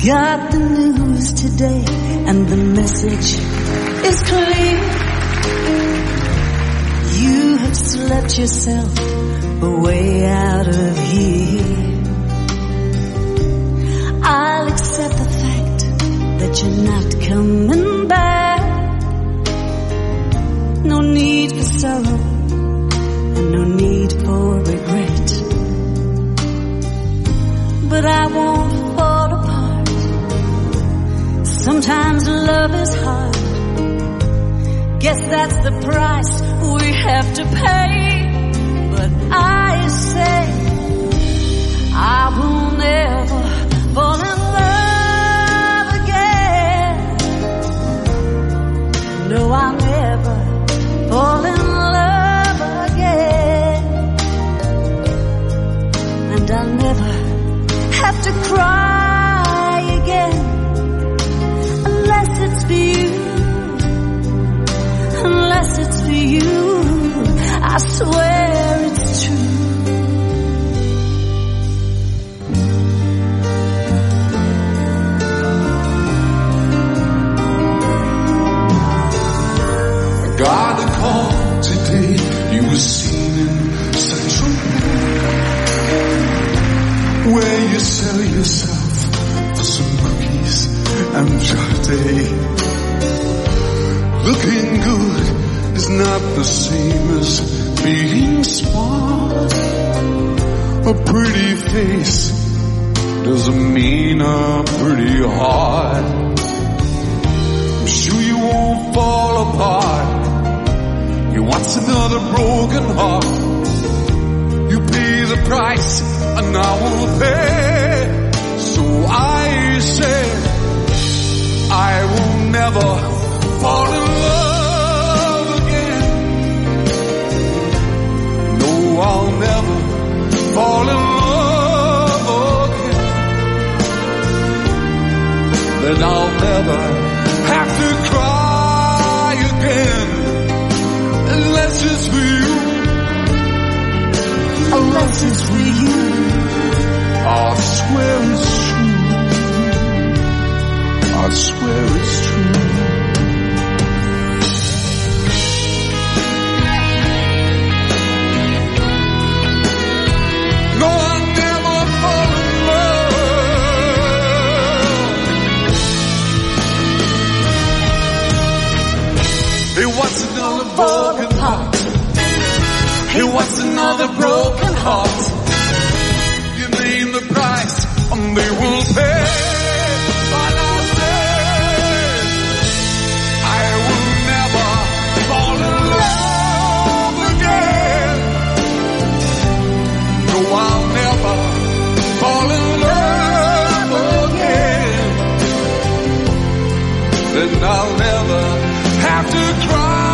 got the news today, and the message is clear. You have slept yourself away out of here. I'll accept the fact that you're not coming back. No need for sorrow, and no need for regret. But I won't fall apart. Sometimes love is hard. Guess that's the price we have to pay. But I say I will never fall in love again. No, I'll never fall in love again. And I'll never have to cry again, unless it's for you, unless it's for you. I swear it's true. I got a call today. You were seen in Central Park, where you sell yourself for some cookies and chate. Looking good is not the same as being smart. A pretty face doesn't mean a pretty heart. I'm sure you won't fall apart. You want another broken heart. You pay the price and I will pay. So I say I will never fall in love again. No, I'll never fall in love again. Then I'll never have to cry again, unless it's for you, unless it's for you. I swear it's true. I swear it's true. No, I'll never fall in love. He wants another broken heart. He wants another broken heart. You name the price and they will pay. But I say I will never fall in love again. No, I'll never fall in love again. Then I'll never have to cry